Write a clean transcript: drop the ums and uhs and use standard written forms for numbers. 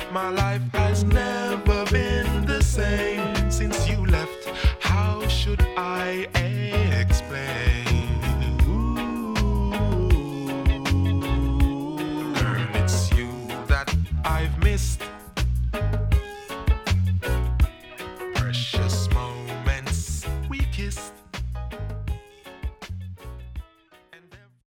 My life has never been the same since you left. How should I explain? Girl, it's you that I've missed. Precious moments we kissed.